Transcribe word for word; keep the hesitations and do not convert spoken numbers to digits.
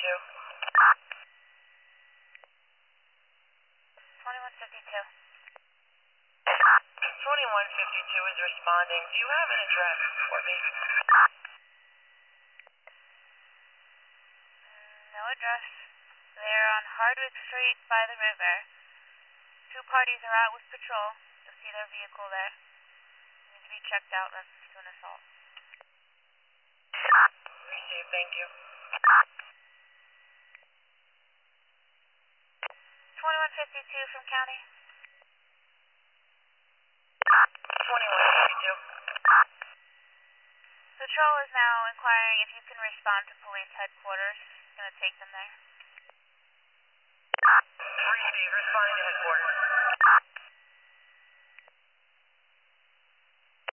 fifty-two. twenty-one fifty-two. twenty-one fifty-two is responding. Do you have an address for me? No address. They're on Hardwick Street by the river. Two parties are out with patrol. You'll see their vehicle there. Need to be checked out. Reference to an assault. Received, thank you. twenty-one fifty-two from county. twenty-one fifty-two. Patrol is now inquiring if you can respond to police headquarters. It's going to take them there. Received, responding to headquarters.